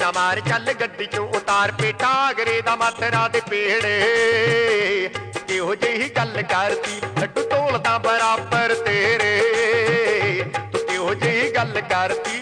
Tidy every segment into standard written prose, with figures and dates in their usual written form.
ना मार चल गड्डी चों उतार पेटा आगरे दा माथरा दे पेड़े किहो जेही गल करती लड्डू तोलदा बराबर तेरे तू किहो जेही गल करती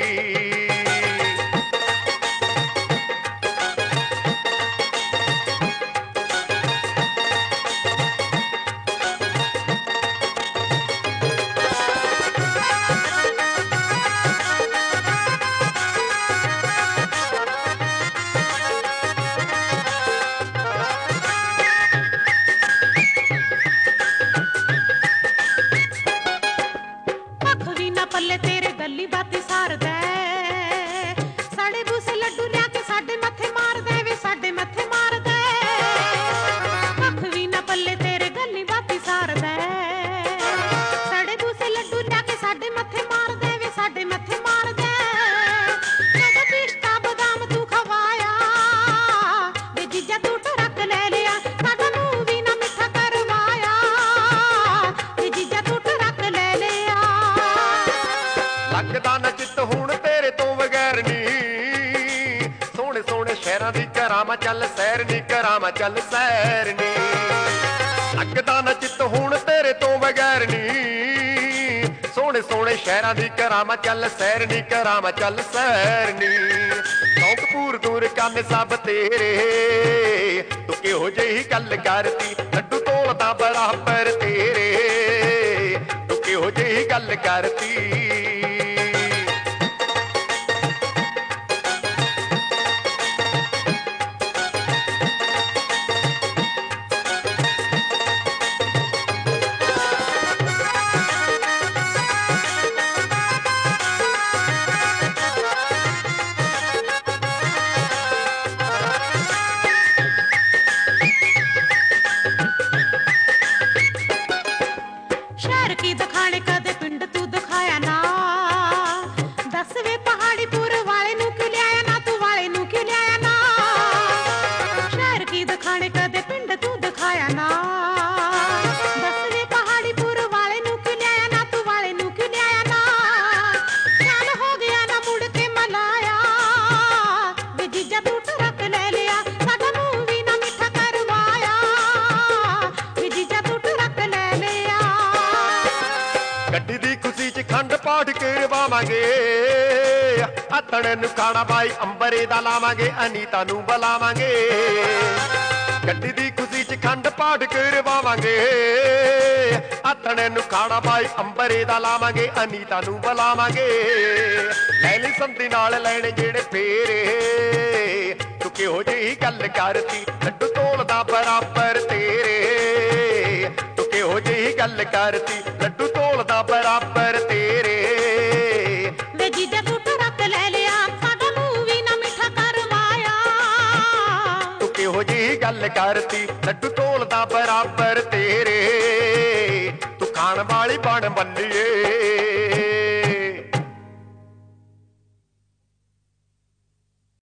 पल्ले तेरे गली बाती सार दे साढ़े बूसे लड्डू लिया के साडे मथे मार दे वे साडे मथे मार दे कख भी ना पल्ले तेरे गली बाती सार दे साढ़े बूसे लड्डू लिया के साडे मथे मार दे वे साडे मथे मार दे मेरा पिस्ता बादाम तू खवाया वे जीजा तू टरक ले लिया साडा मुंह भी ना मिठा करवाया वे जीजा तू टरक ले लिया लगदा ना चित हुण तेरे तो बगैर नी सोहणे सोहणे शहरां दी करां मैं चल सैर नी करां मैं चल सैर नी लगदा ना चित हुण तेरे तो बगैर नी सोहणे सोहणे शहरां दी करां मैं चल सैर नी करां मैं चल सैर नी शौक पूर दूर कन सब तेरे तू किहो जेही गल करती लड्डू तोलदा बराबर तेरे तू किहो जेही गल करती शहर की दिखाने कदे पिंड तू दिखाया ना दस वे पहाड़ी पुर वाले नू क्यों लियाया ना तू वाले नू क्यों लियाया ना शहर की दिखाने कदे पिंड तू दिखाया ना दस वे पहाड़ी पुर वाले नू क्यों लियाया ना तू वाले नू क्यों लियाया ना ख्याल हो गया ना मुड़ के मलाया वे जीजा तू टरक ले लिया साडा मुंह भी ना मिठा करवाया वे जीजा तू टरक ले लिया गड्डी दी खुशी च खंड पाठ करवावांगे आथणे नूं खाना बाई अंबरे दा लावांगे अनीता नूं बुलावांगे गड्डी दी खुशी च खंड पाठ करवावांगे आथणे नूं खाना बाई अंबरे दा लावांगे अनीता नूं बुलावांगे लैली संधी नाल लैणे जेड़े फेरे तू किहो जेही गल करती लड्डू तोलदा बराबर तेरे तू किहो जेही गल करती लड्डू तोलदा बराबर तेरे वे जीजा तू टरक ले लिया साडा मुंह भी ना मिठा करवाया तू किहो जेही गल करती लड्डू तोलदा बराबर तेरे तू खाण वाली बण बल्लीए